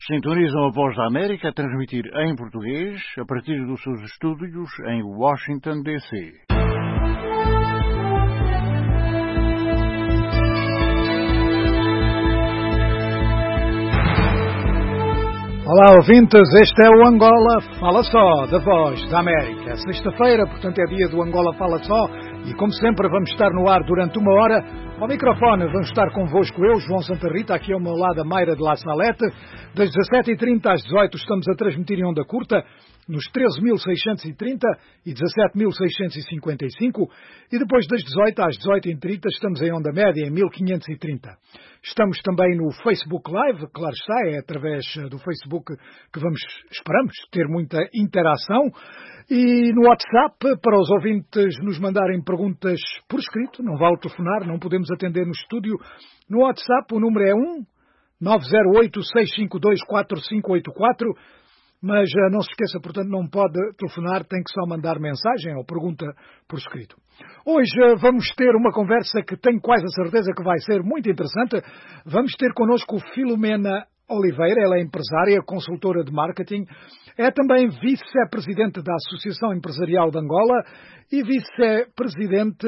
Sintonizam a Voz da América a transmitir em português a partir dos seus estúdios em Washington, D.C. Olá, ouvintes, este é o Angola Fala Só, da Voz da América. Sexta-feira, portanto, é dia do Angola Fala Só e, como sempre, vamos estar no ar durante uma hora. Ao microfone vamos estar convosco eu, João Santa Rita, aqui ao meu lado a Mayra de La Salete. Das 17h30 às 18h estamos a transmitir em onda curta, nos 13.630 e 17.655, e depois das 18 às 18h30 estamos em onda média, em 1530. Estamos também no Facebook Live, claro está, é através do Facebook que esperamos ter muita interação, e no WhatsApp, para os ouvintes nos mandarem perguntas por escrito, não vale telefonar, não podemos atender no estúdio. No WhatsApp o número é 1-908-652-4584, mas não se esqueça, portanto, não pode telefonar, tem que só mandar mensagem ou pergunta por escrito. Hoje vamos ter uma conversa que tenho quase a certeza que vai ser muito interessante. Vamos ter connosco Filomena Oliveira, ela é empresária, consultora de marketing, é também vice-presidente da Associação Empresarial de Angola e vice-presidente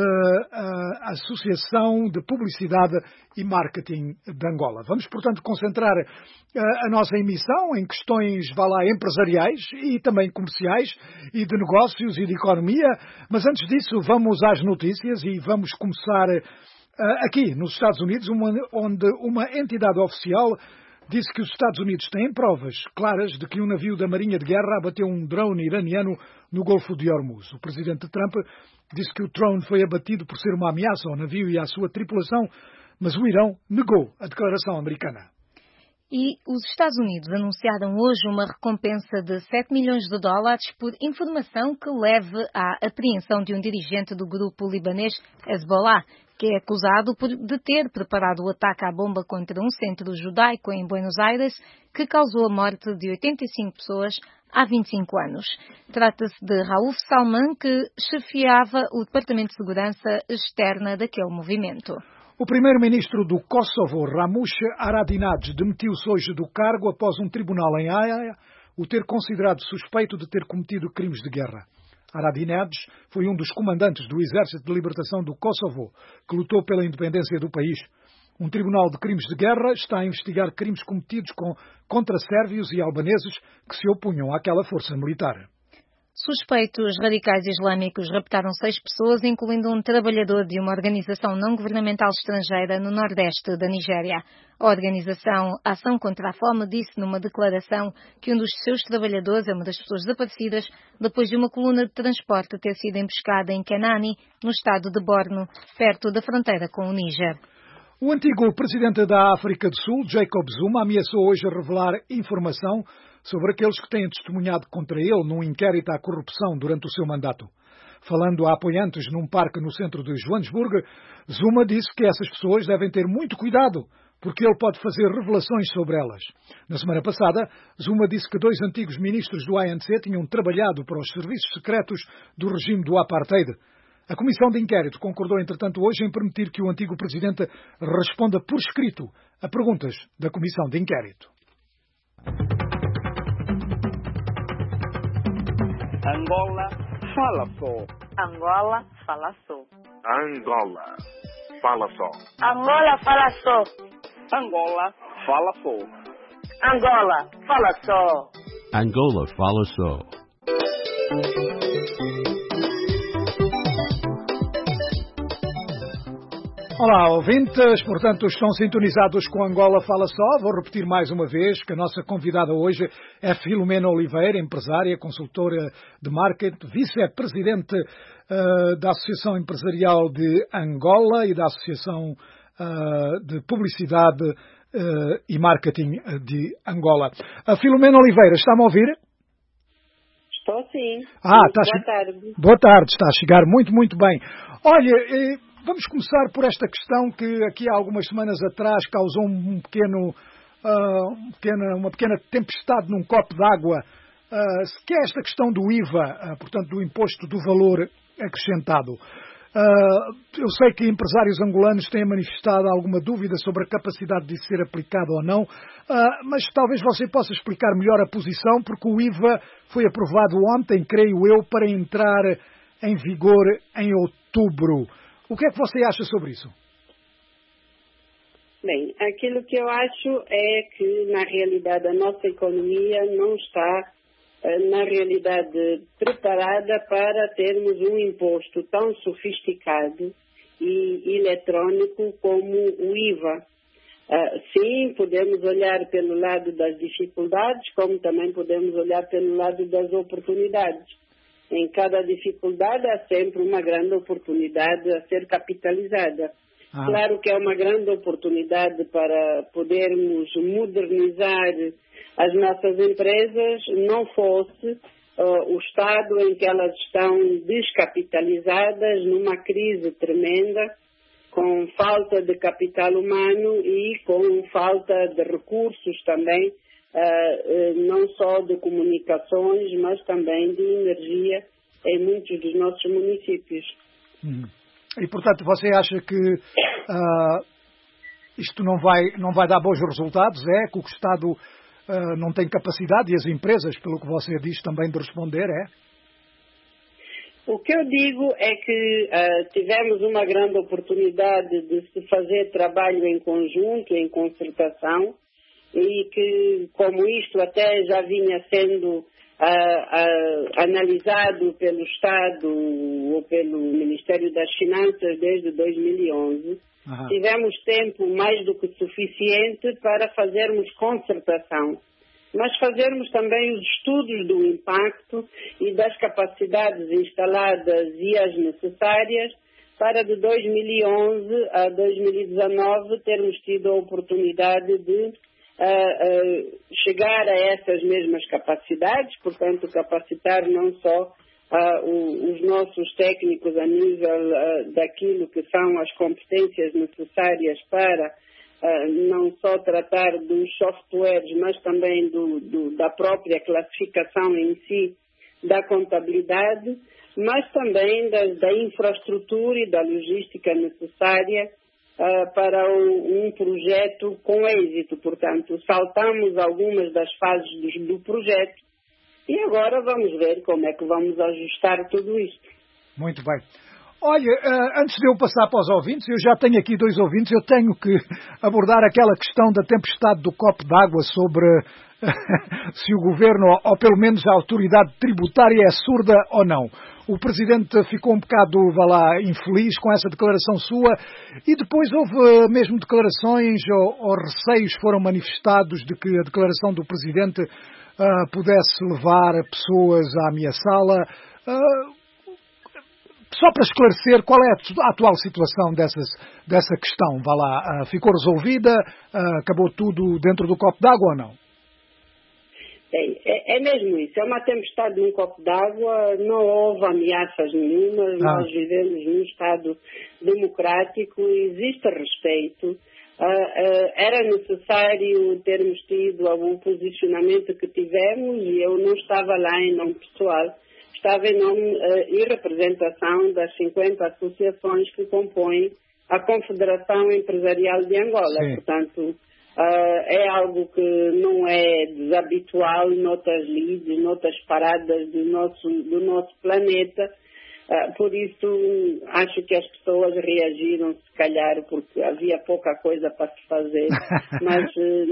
da Associação de Publicidade e Marketing de Angola. Vamos, portanto, concentrar a nossa emissão em questões, empresariais e também comerciais e de negócios e de economia, mas antes disso vamos às notícias e vamos começar aqui nos Estados Unidos, onde uma entidade oficial disse que os Estados Unidos têm provas claras de que um navio da Marinha de Guerra abateu um drone iraniano no Golfo de Hormuz. O presidente Trump disse que o drone foi abatido por ser uma ameaça ao navio e à sua tripulação, mas o Irão negou a declaração americana. E os Estados Unidos anunciaram hoje uma recompensa de 7 milhões de dólares por informação que leve à apreensão de um dirigente do grupo libanês Hezbollah, que é acusado de ter preparado o ataque à bomba contra um centro judaico em Buenos Aires, que causou a morte de 85 pessoas há 25 anos. Trata-se de Rauf Salman, que chefiava o Departamento de Segurança Externa daquele movimento. O primeiro-ministro do Kosovo, Ramush Haradinaj, demitiu-se hoje do cargo após um tribunal em Haia o ter considerado suspeito de ter cometido crimes de guerra. Haradinaj foi um dos comandantes do Exército de Libertação do Kosovo, que lutou pela independência do país. Um tribunal de crimes de guerra está a investigar crimes cometidos contra sérvios e albaneses que se opunham àquela força militar. Suspeitos radicais islâmicos raptaram 6 pessoas, incluindo um trabalhador de uma organização não-governamental estrangeira no nordeste da Nigéria. A organização Ação contra a Fome disse numa declaração que um dos seus trabalhadores é uma das pessoas desaparecidas depois de uma coluna de transporte ter sido emboscada em Kenani, no estado de Borno, perto da fronteira com o Níger. O antigo presidente da África do Sul, Jacob Zuma, ameaçou hoje revelar informação sobre aqueles que têm testemunhado contra ele num inquérito à corrupção durante o seu mandato. Falando a apoiantes num parque no centro de Joanesburgo, Zuma disse que essas pessoas devem ter muito cuidado, porque ele pode fazer revelações sobre elas. Na semana passada, Zuma disse que 2 antigos ministros do ANC tinham trabalhado para os serviços secretos do regime do Apartheid. A Comissão de Inquérito concordou, entretanto, hoje em permitir que o antigo presidente responda por escrito a perguntas da Comissão de Inquérito. Angola fala só. Angola fala só. Angola fala só. Angola fala só. Angola fala só. Angola fala só. Angola fala só. Olá, ouvintes, portanto, estão sintonizados com Angola Fala Só. Vou repetir mais uma vez que a nossa convidada hoje é Filomena Oliveira, empresária, consultora de marketing, vice-presidente da Associação Empresarial de Angola e da Associação de Publicidade e Marketing de Angola. A Filomena Oliveira, está-me a ouvir? Estou sim. Boa tarde. Boa tarde, está a chegar muito bem. Olha, vamos começar por esta questão que aqui há algumas semanas atrás causou uma pequena tempestade num copo d'água, que é esta questão do IVA, portanto do Imposto do Valor Acrescentado. Eu sei que empresários angolanos têm manifestado alguma dúvida sobre a capacidade de ser aplicado ou não, mas talvez você possa explicar melhor a posição, porque o IVA foi aprovado ontem, creio eu, para entrar em vigor em outubro. O que é que você acha sobre isso? Bem, aquilo que eu acho é que, na realidade, a nossa economia não está, na realidade, preparada para termos um imposto tão sofisticado e eletrónico como o IVA. Sim, podemos olhar pelo lado das dificuldades, como também podemos olhar pelo lado das oportunidades. Em cada dificuldade há sempre uma grande oportunidade a ser capitalizada. Claro que é uma grande oportunidade para podermos modernizar as nossas empresas, não fosse o estado em que elas estão descapitalizadas, numa crise tremenda, com falta de capital humano e com falta de recursos também, não só de comunicações, mas também de energia em muitos dos nossos municípios. E, portanto, você acha que isto não vai dar bons resultados? É que o Estado não tem capacidade e as empresas, pelo que você diz, também de responder, é? O que eu digo é que tivemos uma grande oportunidade de se fazer trabalho em conjunto, em concertação, e que, como isto até já vinha sendo analisado pelo Estado ou pelo Ministério das Finanças desde 2011, tivemos tempo mais do que suficiente para fazermos concertação, mas fazermos também os estudos do impacto e das capacidades instaladas e as necessárias para de 2011 a 2019 termos tido a oportunidade de chegar a essas mesmas capacidades, portanto capacitar não só os nossos técnicos a nível daquilo que são as competências necessárias para não só tratar dos softwares, mas também da própria classificação em si da contabilidade, mas também da infraestrutura e da logística necessária para um projeto com êxito. Portanto, saltamos algumas das fases do projeto e agora vamos ver como é que vamos ajustar tudo isto. Muito bem. Olha, antes de eu passar para os ouvintes, eu já tenho aqui 2 ouvintes, eu tenho que abordar aquela questão da tempestade do copo d'água sobre se o governo, ou pelo menos a autoridade tributária, é surda ou não. O Presidente ficou um bocado, infeliz com essa declaração sua e depois houve mesmo declarações ou receios foram manifestados de que a declaração do Presidente pudesse levar pessoas a ameaçá-la. Só para esclarecer, qual é a atual situação dessa questão? Ficou resolvida? Acabou tudo dentro do copo d'água ou não? É mesmo isso, é uma tempestade num copo d'água, não houve ameaças nenhumas, nós vivemos num Estado democrático e existe respeito. Era necessário termos tido algum posicionamento que tivemos e eu não estava lá em nome pessoal, estava em nome e representação das 50 associações que compõem a Confederação Empresarial de Angola. Sim. Portanto, é algo que não é desabitual noutras lides, noutras paradas do nosso planeta. Por isso, acho que as pessoas reagiram, se calhar, porque havia pouca coisa para se fazer, mas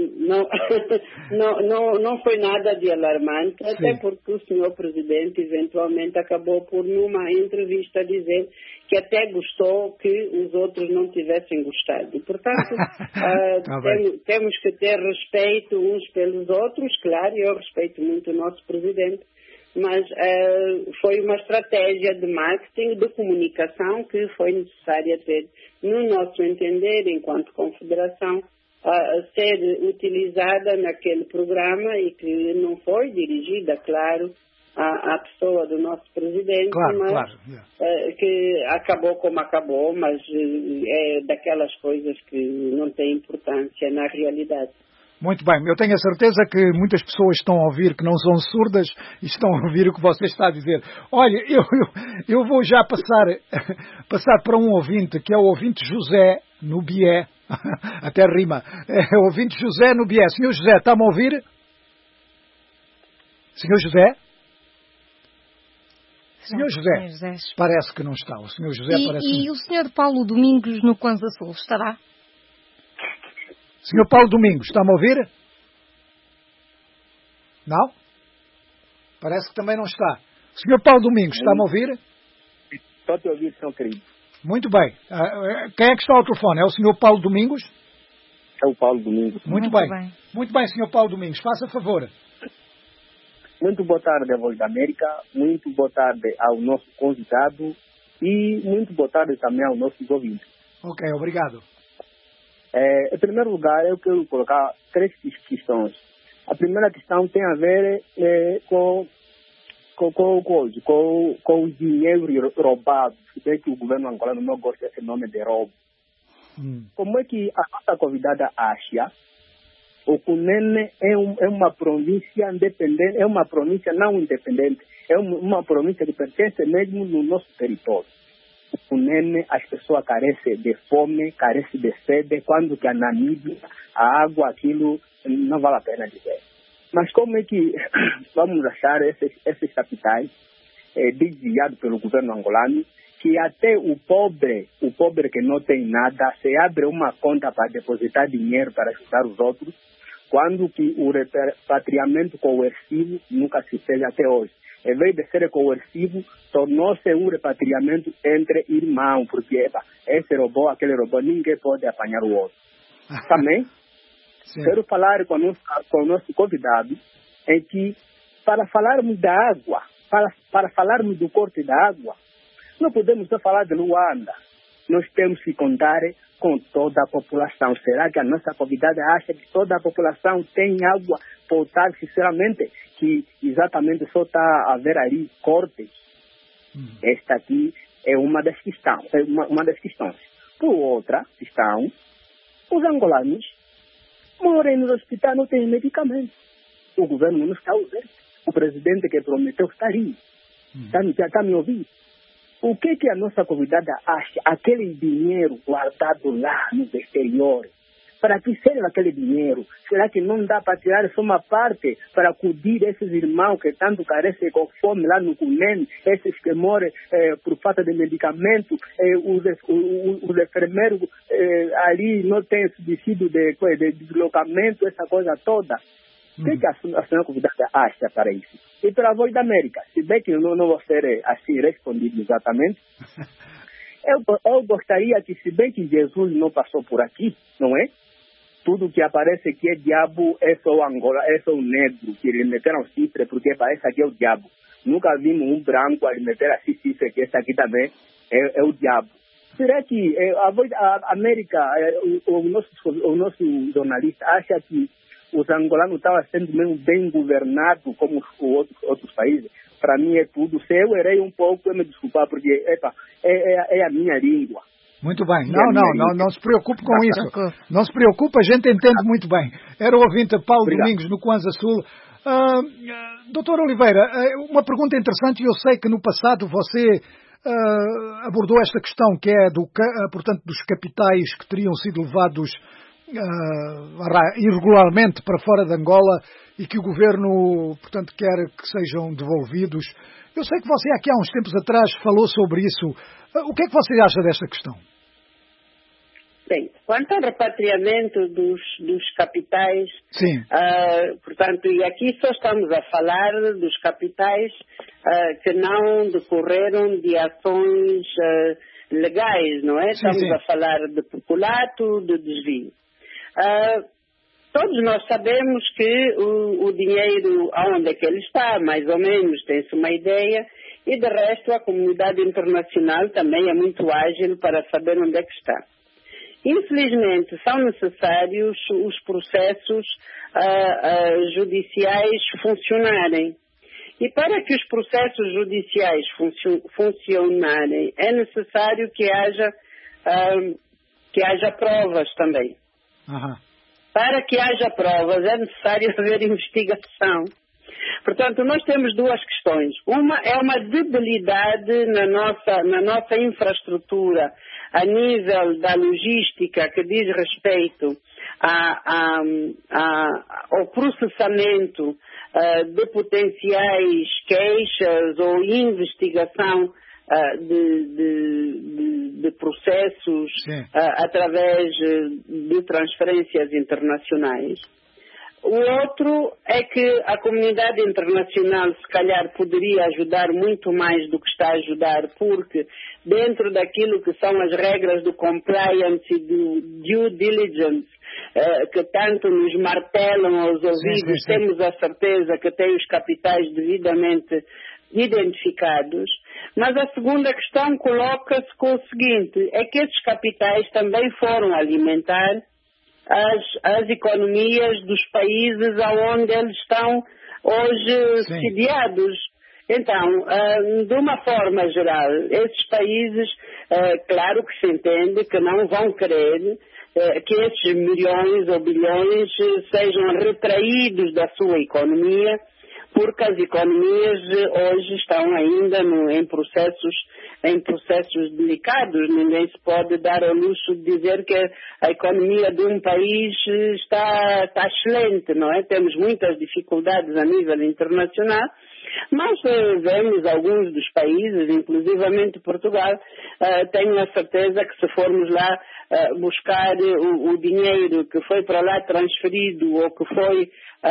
não foi nada de alarmante, sim, até porque o Sr. Presidente eventualmente acabou por, numa entrevista, dizer que até gostou que os outros não tivessem gostado. E, portanto, temos que ter respeito uns pelos outros, claro, eu respeito muito o nosso Presidente, mas foi uma estratégia de marketing, de comunicação que foi necessária ter, no nosso entender, enquanto confederação, ser utilizada naquele programa e que não foi dirigida, claro, à pessoa do nosso presidente, que acabou como acabou, mas é daquelas coisas que não têm importância na realidade. Muito bem, eu tenho a certeza que muitas pessoas estão a ouvir que não são surdas e estão a ouvir o que você está a dizer. Olha, eu vou já passar para um ouvinte, que é o ouvinte José no Bié. Até rima. É o ouvinte José no Bié. Senhor José, está-me a ouvir? Senhor José? Senhor José, parece que não está. O senhor José parece E o senhor Paulo Domingos no Kwanza Sul estará? Senhor Paulo Domingos, está-me a ouvir? Não? Parece que também não está. Senhor Paulo Domingos, está-me a ouvir? Estou a te ouvir, senhor querido. Muito bem. Quem é que está ao telefone? É o senhor Paulo Domingos? É o Paulo Domingos. Muito bem. Muito bem, senhor Paulo Domingos. Faça favor. Muito boa tarde à Voz da América, muito boa tarde ao nosso convidado e muito boa tarde também aos nossos ouvintes. Ok, obrigado. Em primeiro lugar, eu quero colocar 3 questões. A primeira questão tem a ver com o dinheiro roubado, se bem que o governo angolano não gosta desse nome de roubo. Como é que a nossa convidada acha o Cunene é uma província independente, é uma província não independente, é uma província que pertence mesmo no nosso território. O Cunene, as pessoas carecem de fome, carecem de sede, quando que a Namíbia, a água, aquilo não vale a pena dizer. Mas como é que vamos achar esses capitais desviados pelo governo angolano, que até o pobre que não tem nada, se abre uma conta para depositar dinheiro para ajudar os outros, quando que o repatriamento coercivo nunca se fez até hoje. Em vez de ser coercivo, tornou-se um repatriamento entre irmãos, porque esse roubou, aquele roubou, ninguém pode apanhar o outro. Também, quero falar com o nosso convidado, em que, para falarmos da água, para falarmos do corte da água, não podemos só falar de Luanda. Nós temos que contar com toda a população. Será que a nossa convidada acha que toda a população tem água potável, sinceramente, que exatamente só está a ver ali cortes? Esta aqui é uma das questões. Por outra questão, os angolanos moram nos hospitais, não têm medicamento. O governo não está usando. O presidente que prometeu está ali. Está me ouvindo? O que a nossa convidada acha? Aquele dinheiro guardado lá no exterior, para que serve aquele dinheiro? Será que não dá para tirar só uma parte para acudir esses irmãos que tanto carecem com fome lá no Cunene, esses que moram por falta de medicamento, os enfermeiros ali não têm subsídio de deslocamento, essa coisa toda? O que a senhora convidada acha para isso? E pela Voz da América, se bem que eu não vou ser assim respondido exatamente, eu gostaria que, se bem que Jesus não passou por aqui, não é? Tudo que aparece aqui é diabo, é só Angola, é só o negro, que eles meteram cifra, porque parece que é o diabo. Nunca vimos um branco a meter assim cifra, que esse aqui também é o diabo. Será que a América, o nosso jornalista acha que os angolanos estavam sendo mesmo bem governados como os outros países? Para mim é tudo. Se eu errei um pouco, eu me desculpar, porque é a minha língua. Muito bem. Não se preocupe com isso. Não se preocupe, a gente entende muito bem. Era o ouvinte Paulo Domingos no Kwanza Sul. Doutor Oliveira, uma pergunta interessante, e eu sei que no passado você abordou esta questão, que é portanto, dos capitais que teriam sido levados irregularmente para fora de Angola e que o governo, portanto, quer que sejam devolvidos. Eu sei que você aqui há uns tempos atrás falou sobre isso. O que é que você acha desta questão? Bem, quanto ao repatriamento dos capitais, portanto, e aqui só estamos a falar dos capitais que não decorreram de ações legais, não é? Estamos a falar de peculato, de desvio. Todos nós sabemos que o dinheiro, aonde é que ele está, mais ou menos, tem-se uma ideia, e de resto a comunidade internacional também é muito ágil para saber onde é que está. Infelizmente, são necessários os processos judiciais funcionarem. E para que os processos judiciais funcionarem, é necessário que haja provas também. Para que haja provas é necessário haver investigação. Portanto, nós temos duas questões. Uma é uma debilidade na nossa infraestrutura a nível da logística que diz respeito ao processamento de potenciais queixas ou investigação de processos através de transferências internacionais. O outro é que a comunidade internacional, se calhar, poderia ajudar muito mais do que está a ajudar, porque dentro daquilo que são as regras do compliance e do due diligence, que tanto nos martelam aos ouvidos, temos a certeza que tem os capitais devidamente identificados. Mas a segunda questão coloca-se com o seguinte, é que esses capitais também foram alimentar as economias dos países aonde eles estão hoje sediados. Então, de uma forma geral, esses países, claro que se entende que não vão querer que esses milhões ou bilhões sejam retraídos da sua economia, porque as economias hoje estão ainda em processos delicados. Ninguém se pode dar ao luxo de dizer que a economia de um país está excelente, não é? Temos muitas dificuldades a nível internacional, mas vemos alguns dos países, inclusivamente Portugal, tenho a certeza que se formos lá buscar o dinheiro que foi para lá transferido ou que foi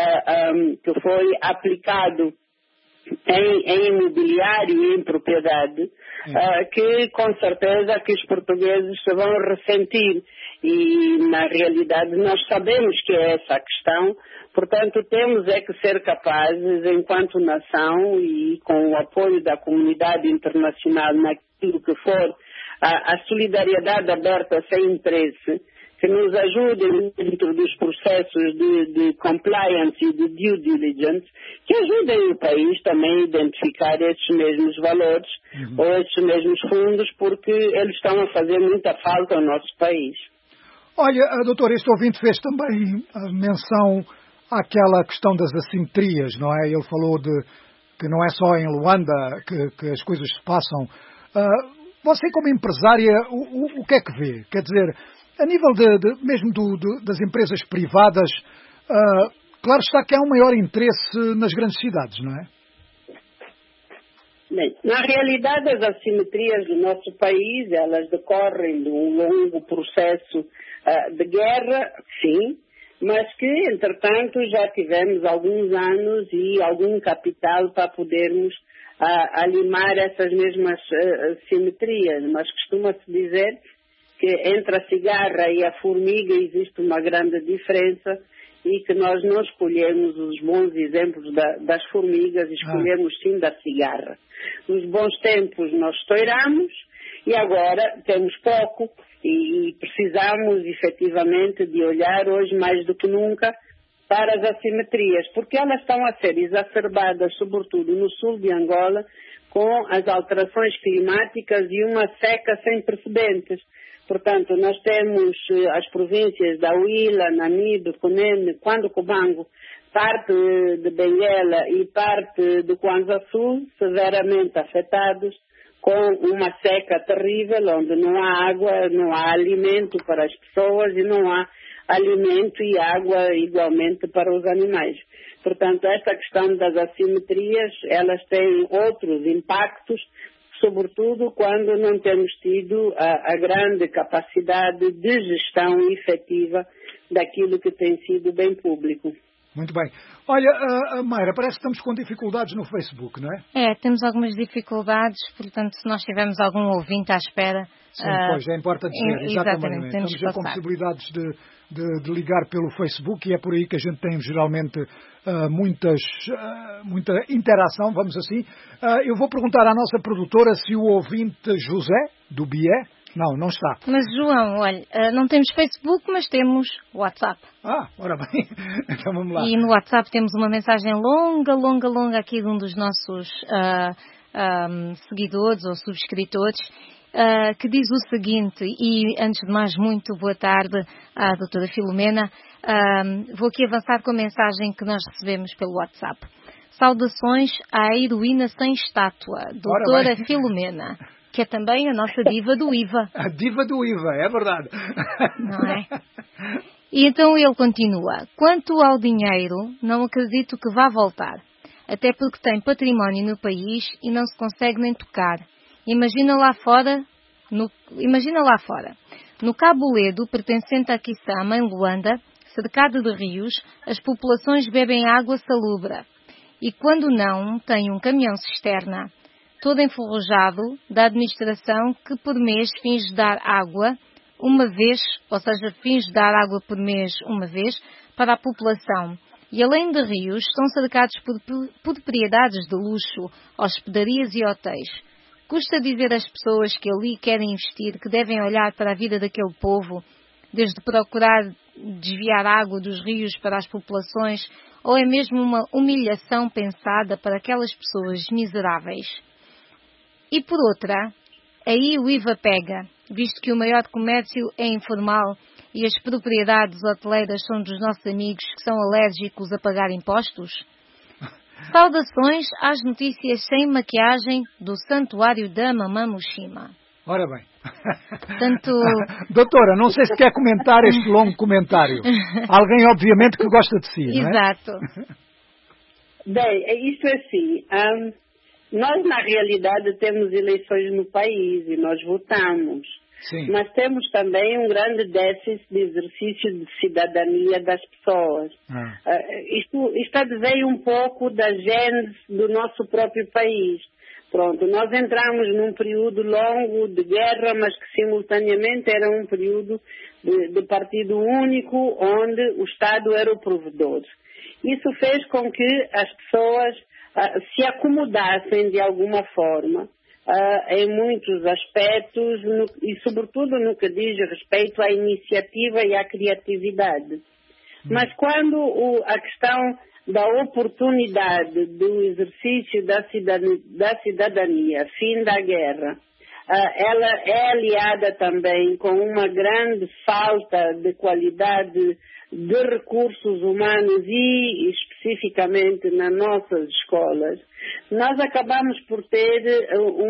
aplicado em imobiliário e em propriedade, que com certeza que os portugueses se vão ressentir. E na realidade nós sabemos que é essa a questão, portanto temos é que ser capazes, enquanto nação e com o apoio da comunidade internacional naquilo que for a solidariedade aberta sem interesse, que nos ajudem dentro dos processos de compliance e de due diligence, que ajudem o país também a identificar esses mesmos valores ou esses mesmos fundos, porque eles estão a fazer muita falta ao nosso país. Olha, doutor, este ouvinte fez também menção àquela questão das assimetrias, não é? Ele falou que não é só em Luanda que as coisas se passam. Você, como empresária, o que é que vê? Quer dizer, a nível mesmo das empresas privadas, claro está que há um maior interesse nas grandes cidades, não é? Bem, na realidade, as assimetrias do nosso país, elas decorrem de um longo processo de guerra, sim, mas que, entretanto, já tivemos alguns anos e algum capital para podermos alimar essas mesmas assimetrias. Mas costuma-se dizer que entre a cigarra e a formiga existe uma grande diferença e que nós não escolhemos os bons exemplos das formigas, escolhemos sim da cigarra. Nos bons tempos nós estouramos e agora temos pouco e precisamos efetivamente de olhar hoje mais do que nunca para as assimetrias, porque elas estão a ser exacerbadas, sobretudo no sul de Angola, com as alterações climáticas e uma seca sem precedentes. Portanto, nós temos as províncias da Huila, Namibe, Cunene, Cubango, parte de Benguela e parte de Kwanza Sul, severamente afetados, com uma seca terrível, onde não há água, não há alimento para as pessoas e não há alimento e água igualmente para os animais. Portanto, esta questão das assimetrias, elas têm outros impactos, sobretudo quando não temos tido a grande capacidade de gestão efetiva daquilo que tem sido bem público. Muito bem. Olha, Mayra, parece que estamos com dificuldades no Facebook, não é? É, temos algumas dificuldades, portanto, se nós tivermos algum ouvinte à espera... Sim, pois, importa dizer, exatamente. Estamos com possibilidades de ligar pelo Facebook e é por aí que a gente tem geralmente muita interação, vamos assim. Eu vou perguntar à nossa produtora se o ouvinte José, do Bié, não está. Mas, João, olha, não temos Facebook, mas temos WhatsApp. Ora bem, então vamos lá. E no WhatsApp temos uma mensagem longa aqui de um dos nossos seguidores ou subscritores, que diz o seguinte, e antes de mais, muito boa tarde à doutora Filomena. Vou aqui avançar com a mensagem que nós recebemos pelo WhatsApp. Saudações à heroína sem estátua, doutora Filomena, que é também a nossa diva do IVA. A diva do IVA, é verdade. Não é? E então ele continua. Quanto ao dinheiro, não acredito que vá voltar. Até porque tem património no país e não se consegue nem tocar. Imagina lá fora. No Cabo Ledo, pertencente a Kisama, em Luanda, cercado de rios, as populações bebem água salubra. E quando não, tem um caminhão-cisterna, todo enferrujado, da administração, que por mês finge dar água uma vez, ou seja, finge dar água por mês uma vez, para a população. E além de rios, são cercados por propriedades de luxo, hospedarias e hotéis. Custa dizer às pessoas que ali querem investir, que devem olhar para a vida daquele povo, desde procurar desviar água dos rios para as populações, ou é mesmo uma humilhação pensada para aquelas pessoas miseráveis? E por outra, aí o IVA pega, visto que o maior comércio é informal e as propriedades hoteleiras são dos nossos amigos que são alérgicos a pagar impostos? Saudações às notícias sem maquiagem do Santuário da Mamã Mushima. Ora bem. Portanto... Doutora, não sei se quer comentar este longo comentário. Alguém, obviamente, que gosta de si, não é? Exato. Bem, isso é assim. Nós, na realidade, temos eleições no país e nós votamos. Sim. Mas temos também um grande déficit de exercício de cidadania das pessoas. Isto advém um pouco da gênese do nosso próprio país. Pronto, nós entramos num período longo de guerra, mas que simultaneamente era um período de partido único, onde o Estado era o provedor. Isso fez com que as pessoas se acomodassem de alguma forma em muitos aspectos e sobretudo no que diz respeito à iniciativa e à criatividade. Mas quando a questão da oportunidade do exercício da cidadania, fim da guerra, ela é aliada também com uma grande falta de qualidade de recursos humanos e especificamente nas nossas escolas, nós acabamos por ter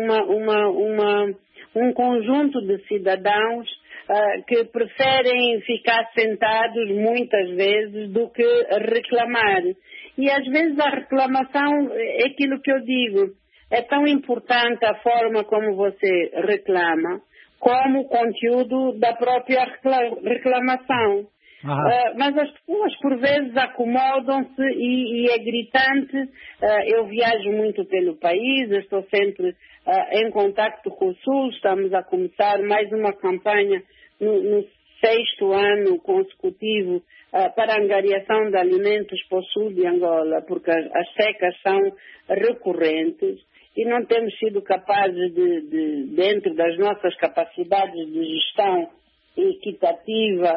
um conjunto de cidadãos que preferem ficar sentados muitas vezes do que reclamar. E às vezes a reclamação é aquilo que eu digo, é tão importante a forma como você reclama, como o conteúdo da própria reclamação. Mas as pessoas por vezes acomodam-se e é gritante. Eu viajo muito pelo país, estou sempre em contacto com o Sul, estamos a começar mais uma campanha no 6º ano consecutivo para a angariação de alimentos para o sul de Angola, porque as secas são recorrentes e não temos sido capazes dentro das nossas capacidades de gestão equitativa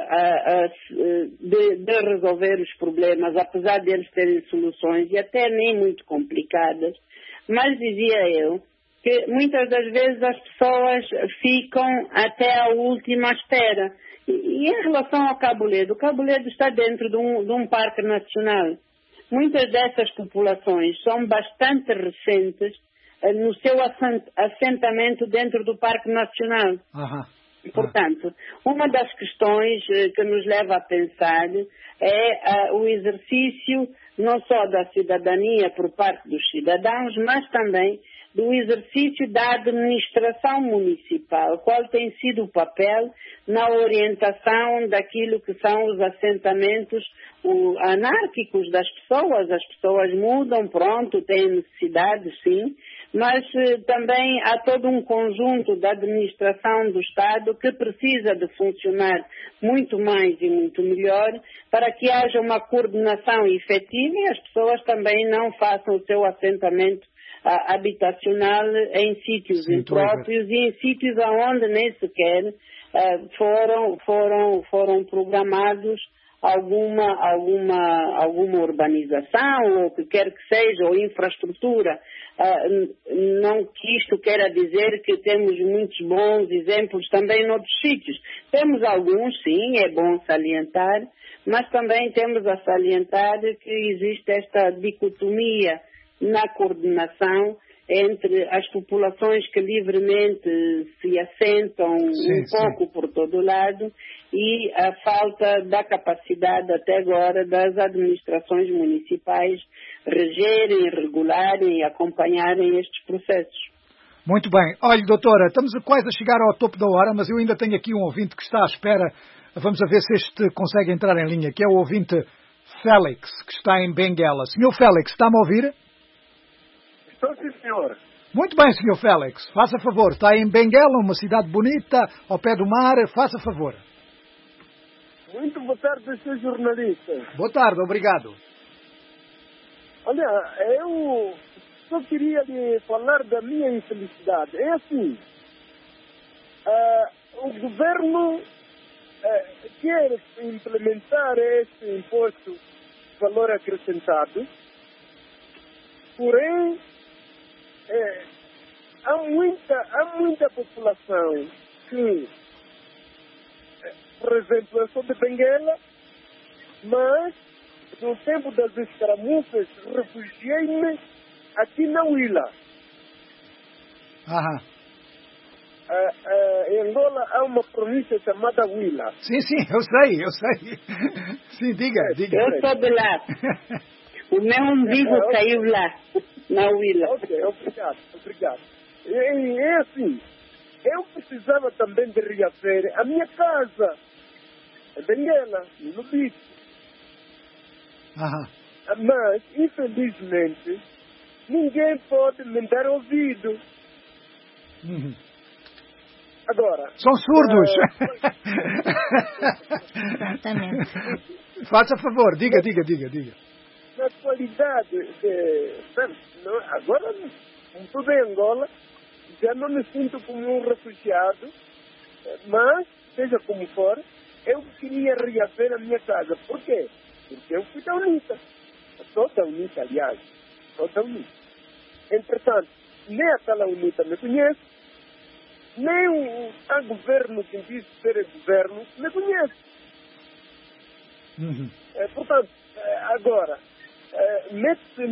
de resolver os problemas, apesar de eles terem soluções e até nem muito complicadas. Mas dizia eu que muitas das vezes as pessoas ficam até a última espera. E em relação ao Cabo Ledo, o Cabo Ledo está dentro de um parque nacional. Muitas dessas populações são bastante recentes no seu assentamento dentro do parque nacional. Portanto, uma das questões que nos leva a pensar é o exercício não só da cidadania por parte dos cidadãos, mas também do exercício da administração municipal, qual tem sido o papel na orientação daquilo que são os assentamentos anárquicos das pessoas. As pessoas mudam, pronto, têm necessidades, sim, mas também há todo um conjunto da administração do Estado que precisa de funcionar muito mais e muito melhor para que haja uma coordenação efetiva e as pessoas também não façam o seu assentamento habitacional em sítios impróprios e em sítios onde nem sequer foram programados alguma urbanização, ou o que quer que seja, ou infraestrutura. Não que isto queira dizer que temos muitos bons exemplos também noutros sítios. Temos alguns, sim, é bom salientar, mas também temos a salientar que existe esta dicotomia na coordenação entre as populações que livremente se assentam pouco por todo lado e a falta da capacidade até agora das administrações municipais regerem, regularem e acompanharem estes processos. Muito bem. Olha, doutora, estamos quase a chegar ao topo da hora, mas eu ainda tenho aqui um ouvinte que está à espera. Vamos a ver se este consegue entrar em linha, que é o ouvinte Félix, que está em Benguela. Senhor Félix, está-me a ouvir? Estou sim, senhor. Muito bem, senhor Félix. Faça favor. Está em Benguela, uma cidade bonita, ao pé do mar. Faça favor. Muito boa tarde, senhor jornalista. Boa tarde, obrigado. Olha, eu só queria lhe falar da minha infelicidade. É assim, o governo quer implementar este imposto de valor acrescentado, porém, há muita população que, por exemplo, eu sou de Benguela, mas no tempo das escaramuças refugiei-me aqui na Huila. Em Angola há uma província chamada Huila. Sim, eu sei. Sim, diga. Eu sou de lá. O meu umbigo caiu lá, na Huila. Ok, obrigado. E é assim, eu precisava também de reaver a minha casa, em Benguela, no Bico. Mas, infelizmente, ninguém pode me dar ouvido. Agora... São surdos. Exatamente. Faça favor, diga. Na qualidade agora, como tudo em Angola, já não me sinto como um refugiado, mas, seja como for, eu queria reaver a minha casa. Por quê? Porque eu fui da UNITA. Sou da UNITA, aliás. Entretanto, nem a tal UNITA me conhece, nem o governo que diz ser governo me conhece. Portanto, agora, mete-se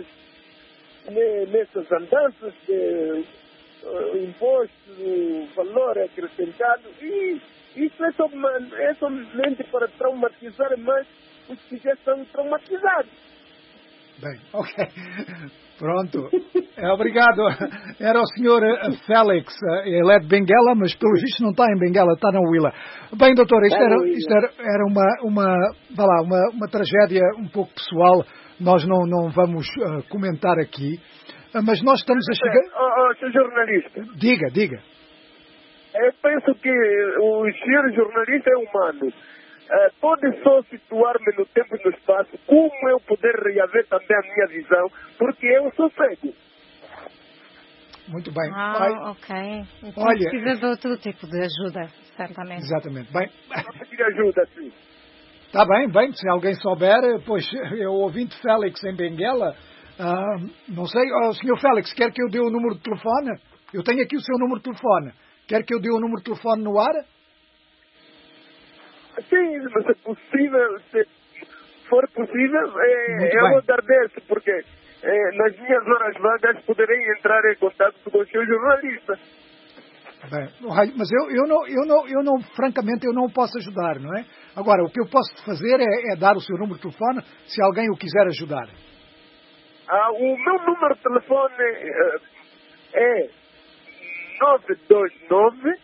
nessas andanças de imposto, valor acrescentado, e isso é somente para traumatizar mais os que já estão traumatizados. Bem, ok. Pronto. Obrigado. Era o senhor Félix. Ele é de Benguela, mas pelo visto não está em Benguela, está na Huila. Bem, doutor, isto era uma tragédia um pouco pessoal. Nós não vamos comentar aqui. Mas nós estamos a chegar... Senhor jornalista. Diga. Eu penso que o senhor jornalista é humano. Pode só situar-me no tempo e no espaço, como eu poder reaver também a minha visão, porque eu sou cego. Muito bem. Ok. Então Olha, precisa de outro tipo de ajuda, certamente. Exatamente. Bem, de ajuda, sim. Está bem, se alguém souber, pois eu ouvinte Félix em Benguela, não sei, senhor Félix, quer que eu dê o número de telefone? Eu tenho aqui o seu número de telefone. Quer que eu dê o número de telefone no ar? Sim, mas se for possível, eu vou dar desse, porque nas minhas horas vagas poderei entrar em contato com o seu jornalista. Bem, mas eu não, francamente, eu não posso ajudar, não é? Agora, o que eu posso fazer é dar o seu número de telefone, se alguém o quiser ajudar. O meu número de telefone é 929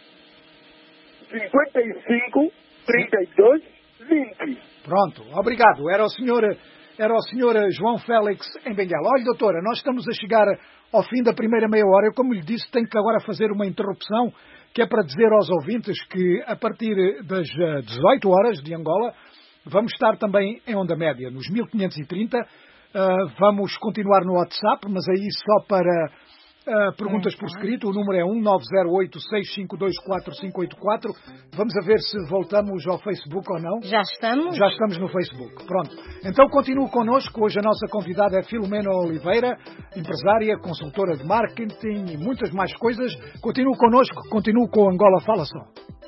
55 32 20. Pronto, obrigado. Era o senhor João Félix em Benguela. Olha, doutora, nós estamos a chegar ao fim da primeira meia hora. Eu, como lhe disse, tenho que agora fazer uma interrupção, que é para dizer aos ouvintes que a partir das 18 horas de Angola vamos estar também em onda média, nos 1530. Vamos continuar no WhatsApp, mas aí só para perguntas por escrito. O número é 1908-652-4584. Vamos a ver se voltamos ao Facebook ou não. Já estamos? Já estamos no Facebook. Pronto. Então continue connosco. Hoje a nossa convidada é Filomena Oliveira, empresária, consultora de marketing e muitas mais coisas. Continue connosco. Continue com Angola Fala Só.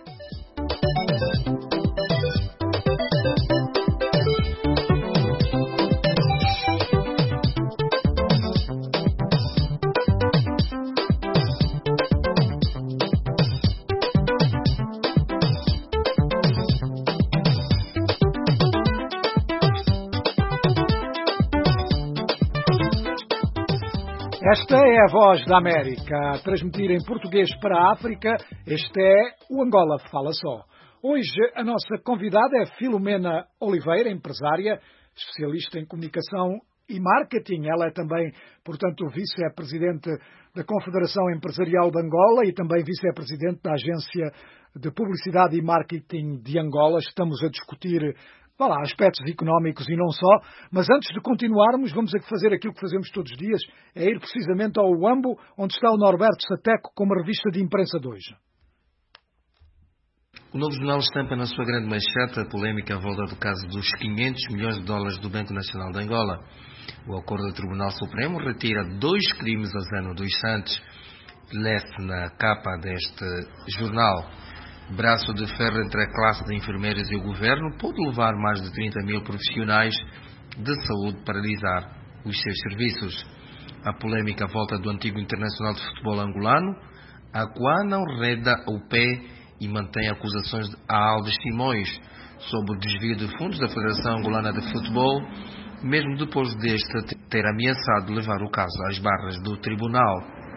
Esta é a Voz da América, a transmitir em português para a África. Este é o Angola Fala Só. Hoje a nossa convidada é Filomena Oliveira, empresária, especialista em comunicação e marketing. Ela é também, portanto, vice-presidente da Confederação Empresarial de Angola e também vice-presidente da Agência de Publicidade e Marketing de Angola. Estamos a discutir aspectos económicos e não só, mas antes de continuarmos, vamos fazer aquilo que fazemos todos os dias, é ir precisamente ao UAMBO, onde está o Norberto Sateco com uma revista de imprensa de hoje. O Novo Jornal estampa na sua grande manchete a polémica à volta do caso dos 500 milhões de dólares do Banco Nacional de Angola. O acordo do Tribunal Supremo retira 2 crimes a Zano dos Santos. Leste na capa deste jornal. Braço de ferro entre a classe de enfermeiros e o governo pode levar mais de 30 mil profissionais de saúde a paralisar os seus serviços. A polémica à volta do antigo internacional de futebol angolano, a qual não reda o pé e mantém acusações a Alves Simões sobre o desvio de fundos da Federação Angolana de Futebol, mesmo depois deste ter ameaçado levar o caso às barras do tribunal.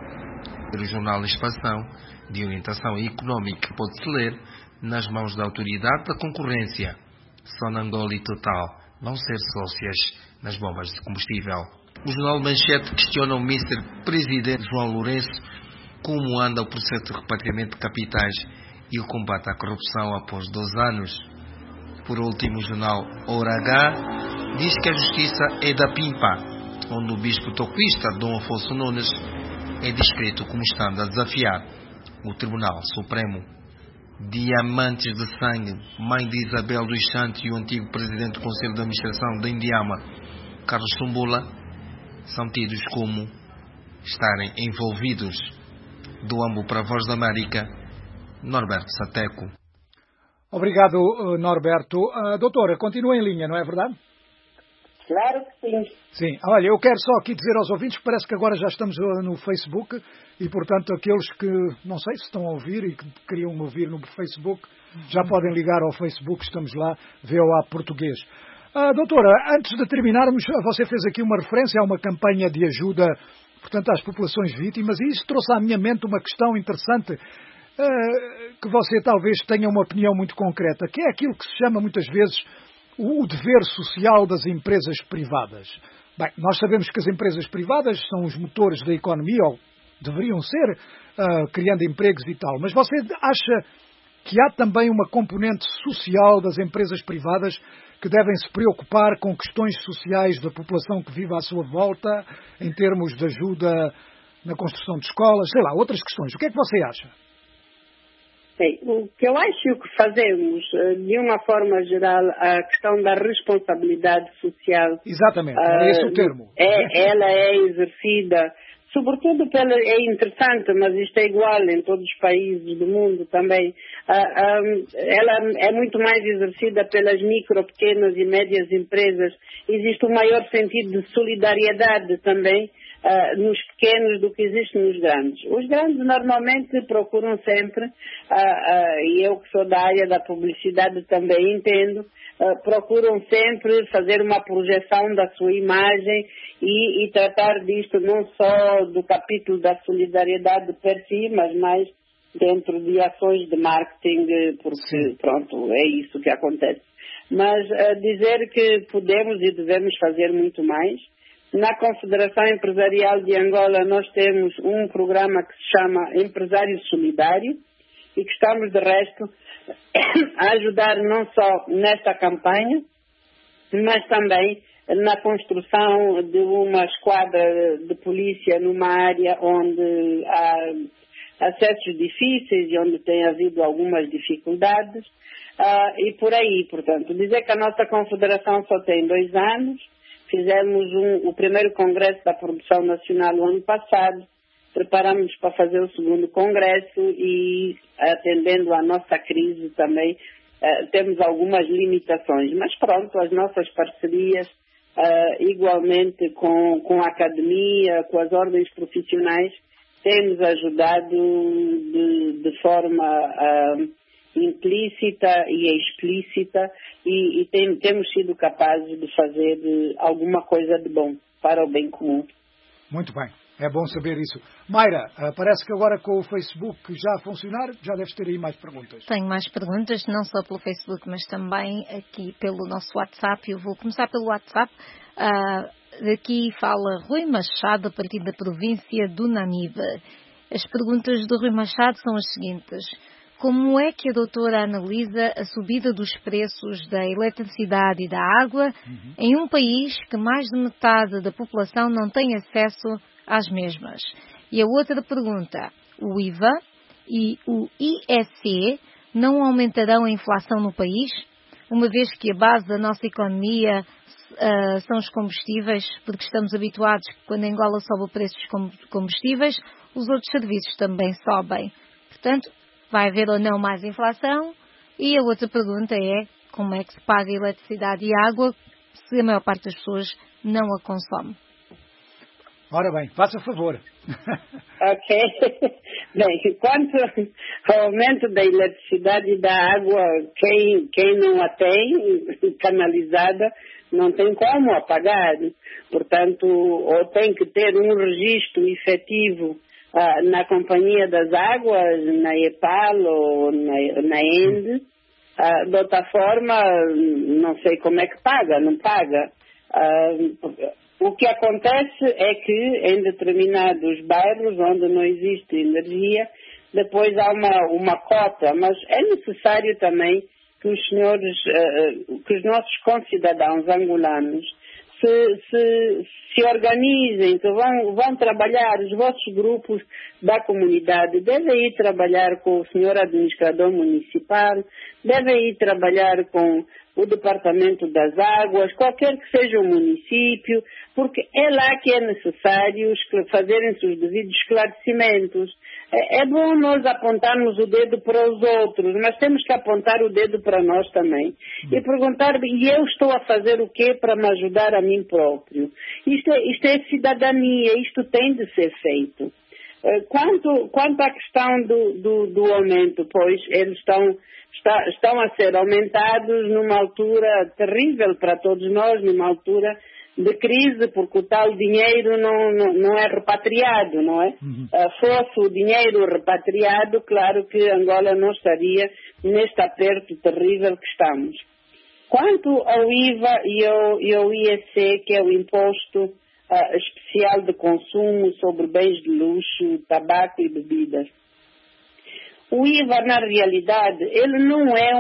O jornal em expansão de orientação económica pode-se ler nas mãos da Autoridade da Concorrência. Só na Angola e Total vão ser sócias nas bombas de combustível. O jornal Manchete questiona o Mr. Presidente João Lourenço como anda o processo de repatriamento de capitais e o combate à corrupção após 12 anos. Por último, o jornal Hora H diz que a justiça é da Pimpa, onde o bispo toquista Dom Afonso Nunes é descrito como estando a desafiar o Tribunal Supremo. Diamantes de sangue, mãe de Isabel dos Santos e o antigo presidente do Conselho de Administração da Indiama, Carlos Sumbula, são tidos como estarem envolvidos. Do AMBO para a Voz da América, Norberto Sateco. Obrigado, Norberto. Doutora, continua em linha, não é verdade? Claro que sim. Sim. Olha, eu quero só aqui dizer aos ouvintes que parece que agora já estamos no Facebook e, portanto, aqueles que, não sei se estão a ouvir e que queriam ouvir no Facebook, já podem ligar ao Facebook, estamos lá, VOA Português. Doutora, antes de terminarmos, você fez aqui uma referência a uma campanha de ajuda, portanto, às populações vítimas, e isso trouxe à minha mente uma questão interessante, que você talvez tenha uma opinião muito concreta, que é aquilo que se chama muitas vezes o dever social das empresas privadas. Bem, nós sabemos que as empresas privadas são os motores da economia, ou deveriam ser, criando empregos e tal. Mas você acha que há também uma componente social das empresas privadas que devem se preocupar com questões sociais da população que vive à sua volta, em termos de ajuda na construção de escolas, sei lá, outras questões. O que é que você acha? Bem, o que eu acho que fazemos, de uma forma geral, a questão da responsabilidade social. Exatamente, é esse o termo. Ela é exercida, sobretudo é interessante, mas isto é igual em todos os países do mundo também. Ela é muito mais exercida pelas micro, pequenas e médias empresas. Existe um maior sentido de solidariedade também nos pequenos do que existe nos grandes. Os grandes normalmente procuram sempre, e eu que sou da área da publicidade também entendo, procuram sempre fazer uma projeção da sua imagem e tratar disto não só do capítulo da solidariedade per si, mas mais dentro de ações de marketing, porque, pronto, é isso que acontece. Mas dizer que podemos e devemos fazer muito mais. Na Confederação Empresarial de Angola nós temos um programa que se chama Empresário Solidário e que estamos, de resto, a ajudar não só nesta campanha, mas também na construção de uma esquadra de polícia numa área onde há acessos difíceis e onde tem havido algumas dificuldades, e por aí. Portanto, dizer que a nossa confederação só tem 2 anos, fizemos o primeiro congresso da produção nacional o ano passado, preparamos para fazer o segundo congresso e, atendendo à nossa crise também, temos algumas limitações. Mas pronto, as nossas parcerias, igualmente com a academia, com as ordens profissionais, têm-nos ajudado de forma implícita e explícita e temos sido capazes de fazer alguma coisa de bom para o bem comum. Muito bem, é bom saber isso. Mayra, parece que agora com o Facebook já a funcionar, já deves ter aí mais perguntas. Tenho mais perguntas, não só pelo Facebook, mas também aqui pelo nosso WhatsApp. Eu vou começar pelo WhatsApp. Daqui fala Rui Machado, a partir da província do Namibe. As perguntas do Rui Machado são as seguintes. Como é que a doutora analisa a subida dos preços da eletricidade e da água em um país que mais de metade da população não tem acesso às mesmas? E a outra pergunta, o IVA e o IEC não aumentarão a inflação no país, uma vez que a base da nossa economia são os combustíveis, porque estamos habituados que quando Angola sobe o preço dos combustíveis, os outros serviços também sobem. Portanto, vai haver ou não mais inflação? E a outra pergunta é, como é que se paga a eletricidade e a água se a maior parte das pessoas não a consome? Ora bem, faça favor. Ok. Bem, quanto ao aumento da eletricidade e da água, quem não a tem canalizada não tem como apagar. Portanto, ou tem que ter um registro efetivo na Companhia das Águas, na EPAL ou na ENDE. De outra forma, não sei como é que paga, não paga. O que acontece é que em determinados bairros onde não existe energia, depois há uma cota, mas é necessário também que os senhores, que os nossos concidadãos angolanos se organizem, que vão trabalhar, os vossos grupos da comunidade devem ir trabalhar com o senhor administrador municipal, devem ir trabalhar com o Departamento das Águas, qualquer que seja o município, porque é lá que é necessário fazerem-se os devidos esclarecimentos. É bom nós apontarmos o dedo para os outros, mas temos que apontar o dedo para nós também. E perguntar, e eu estou a fazer o quê para me ajudar a mim próprio? Isto é cidadania, isto tem de ser feito. Quanto à questão do aumento, pois eles estão a ser aumentados numa altura terrível para todos nós, numa altura de crise, porque o tal dinheiro não é repatriado, não é? Fosse o dinheiro repatriado, claro que Angola não estaria neste aperto terrível que estamos. Quanto ao IVA e ao IEC, que é o Imposto Especial de Consumo sobre Bens de Luxo, Tabaco e Bebidas, o IVA, na realidade, ele não é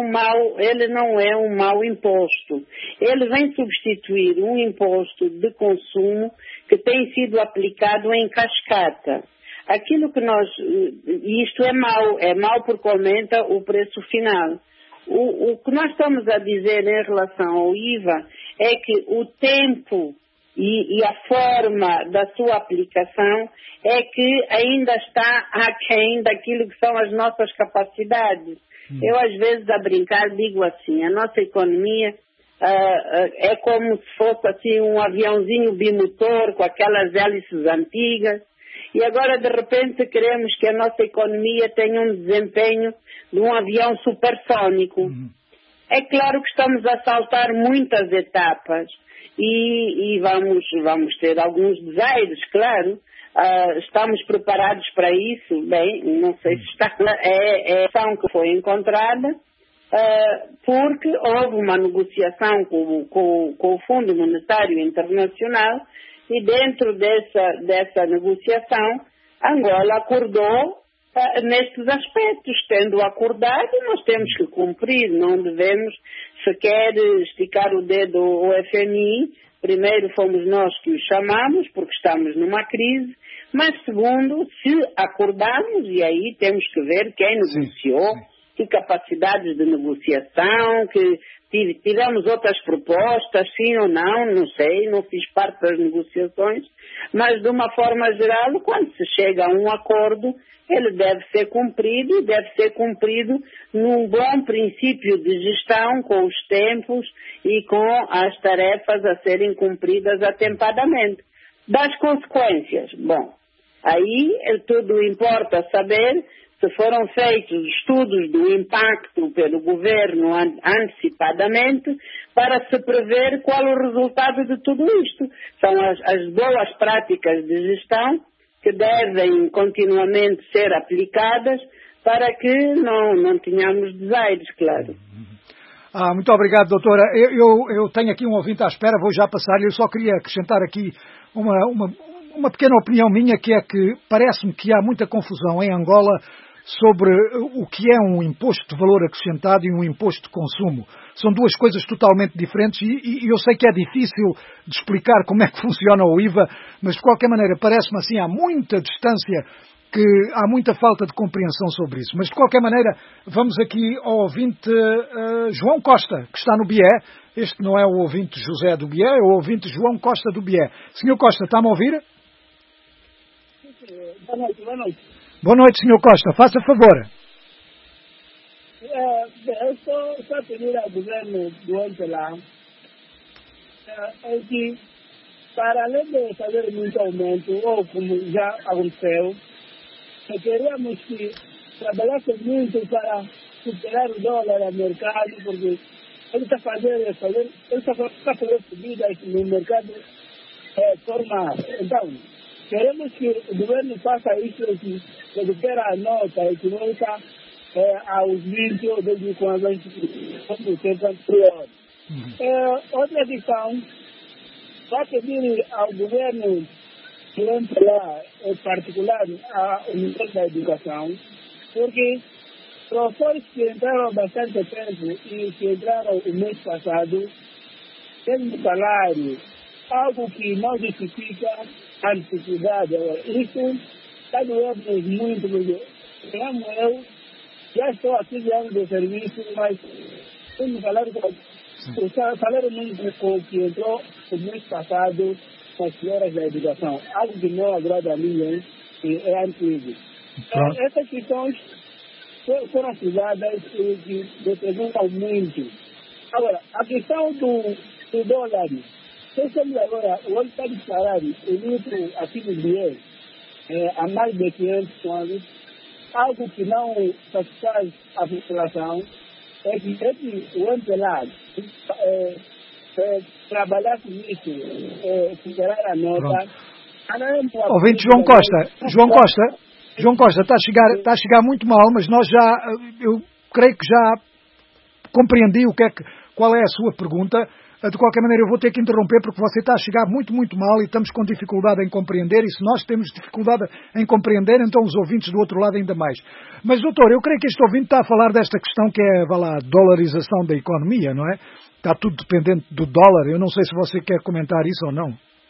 um mau imposto. Ele vem substituir um imposto de consumo que tem sido aplicado em cascata. Aquilo que isto é mau porque aumenta o preço final. O que nós estamos a dizer em relação ao IVA é que o tempo e a forma da sua aplicação é que ainda está aquém daquilo que são as nossas capacidades. Eu, às vezes, a brincar, digo assim, a nossa economia é como se fosse assim um aviãozinho bimotor com aquelas hélices antigas e agora, de repente, queremos que a nossa economia tenha um desempenho de um avião supersônico. É claro que estamos a saltar muitas etapas. E vamos ter alguns desaires, claro. Estamos preparados para isso? Bem, não sei se está. É a ação que foi encontrada, porque houve uma negociação com o Fundo Monetário Internacional e dentro dessa negociação, Angola acordou nestes aspectos. Tendo acordado, nós temos que cumprir, não devemos sequer esticar o dedo ao FMI primeiro fomos nós que os chamamos, porque estamos numa crise, mas segundo, se acordamos, e aí temos que ver quem negociou, que capacidades de negociação, que tivemos outras propostas, sim ou não sei, não fiz parte das negociações, mas de uma forma geral, quando se chega a um acordo, ele deve ser cumprido e deve ser cumprido num bom princípio de gestão, com os tempos e com as tarefas a serem cumpridas atempadamente. Das consequências, bom, aí tudo importa saber se foram feitos estudos do impacto pelo governo antecipadamente para se prever qual o resultado de tudo isto. São as boas práticas de gestão que devem continuamente ser aplicadas para que não tenhamos desaires, claro. Muito obrigado, doutora. Eu tenho aqui um ouvinte à espera, vou já passar-lhe. Eu só queria acrescentar aqui uma pequena opinião minha, que é que parece-me que há muita confusão em Angola sobre o que é um imposto de valor acrescentado e um imposto de consumo. São duas coisas totalmente diferentes e eu sei que é difícil de explicar como é que funciona o IVA, mas de qualquer maneira parece-me assim, há muita distância, que há muita falta de compreensão sobre isso. Mas de qualquer maneira, vamos aqui ao ouvinte João Costa, que está no BIE. Este não é o ouvinte José do BIE, é o ouvinte João Costa do BIE. Senhor Costa, está-me a ouvir? Boa noite. Boa noite, Sr. Costa. Faça favor. Eu só pedir ao governo do MPLA que, para além de fazer muito aumento, ou como já aconteceu, queríamos que trabalhasse muito para superar o dólar ao mercado, porque ele está fazendo subidas no mercado formal. Então, queremos que o governo faça isso, que recupera a nota e que volta aos 20 ou 20 quando o tempo anterior. Outra questão, vai pedir ao governo em particular ao Ministério da Educação, porque professores que entraram há bastante tempo e que entraram o mês passado têm um salário, algo que não justifica a dificuldade. Isso está doendo muito, porque eu já estou há 15 anos de serviço, mas tenho o salário mínimo que entrou o mês passado com as senhoras da educação, algo que não agrada a ninguém, que é antigo. Essas questões foram cuidadas e representam muito. Agora, a questão do dólar, pensamos agora, o óleo está disparado, o litro aqui no BIE, há mais de 500 anos, algo que não satisfaz a população, é que o MPLA trabalhar com isso, superar a nota. Ouvinte João Costa, está a chegar muito mal, mas eu creio que já compreendi qual é a sua pergunta. De qualquer maneira, eu vou ter que interromper porque você está a chegar muito, muito mal e estamos com dificuldade em compreender, e se nós temos dificuldade em compreender, então os ouvintes do outro lado ainda mais. Mas, doutor, eu creio que este ouvinte está a falar desta questão que é, dolarização da economia, não é? Está tudo dependente do dólar. Eu não sei se você quer comentar isso ou não.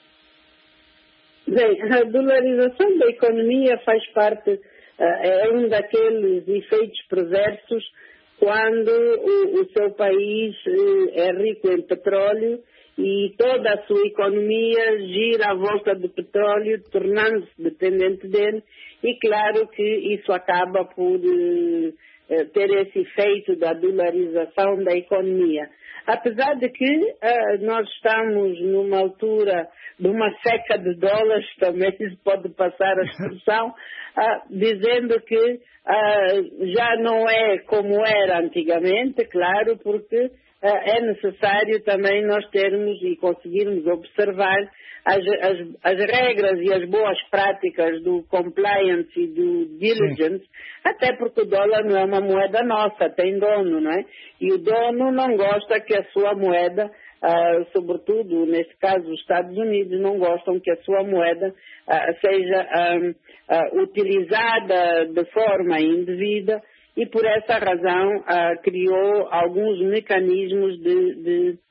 Bem, a dolarização da economia faz parte, é um daqueles efeitos perversos quando o seu país é rico em petróleo e toda a sua economia gira à volta do petróleo, tornando-se dependente dele, e claro que isso acaba por ter esse efeito da dolarização da economia. Apesar de que nós estamos numa altura de uma seca de dólares, também se pode passar a expressão, dizendo que já não é como era antigamente, claro, porque é necessário também nós termos e conseguirmos observar as regras e as boas práticas do compliance e do diligence, até porque o dólar não é uma moeda nossa, tem dono, não é? E o dono não gosta que a sua moeda, sobretudo, neste caso, os Estados Unidos, não gostam que a sua moeda seja utilizada de forma indevida, e por essa razão criou alguns mecanismos de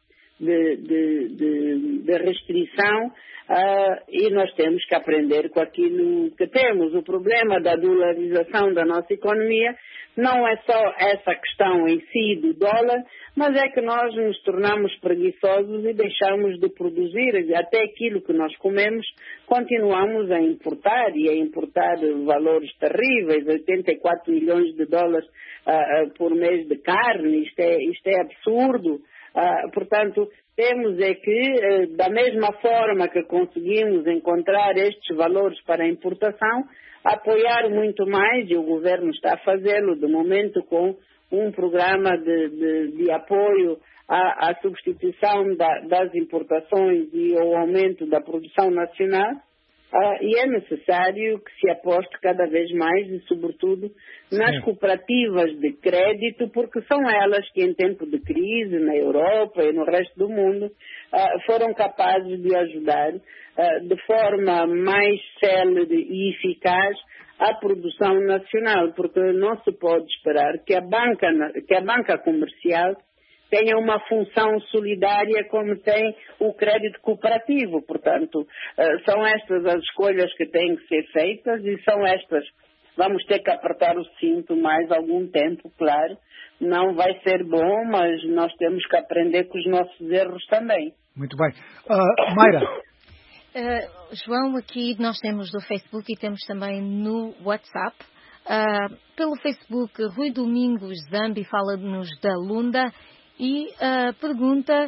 de restrição, e nós temos que aprender com aquilo que temos. O problema da dolarização da nossa economia não é só essa questão em si do dólar, mas é que nós nos tornamos preguiçosos e deixamos de produzir. Até aquilo que nós comemos, continuamos a importar, e a importar valores terríveis, 84 milhões de dólares por mês de carne. Isto é absurdo. Portanto, temos é que, da mesma forma que conseguimos encontrar estes valores para a importação, apoiar muito mais, e o governo está a fazê-lo de momento com um programa de apoio à substituição das importações e ao aumento da produção nacional. E é necessário que se aposte cada vez mais e, sobretudo, nas cooperativas de crédito, porque são elas que, em tempo de crise, na Europa e no resto do mundo, foram capazes de ajudar de forma mais célere e eficaz a produção nacional, porque não se pode esperar que a banca comercial tenha uma função solidária como tem o crédito cooperativo. Portanto, são estas as escolhas que têm que ser feitas, e são estas. Vamos ter que apertar o cinto mais algum tempo, claro. Não vai ser bom, mas nós temos que aprender com os nossos erros também. Muito bem. Mayra. João, aqui nós temos do Facebook e temos também no WhatsApp. Pelo Facebook, Rui Domingos Zambi fala-nos da Lunda e pergunta,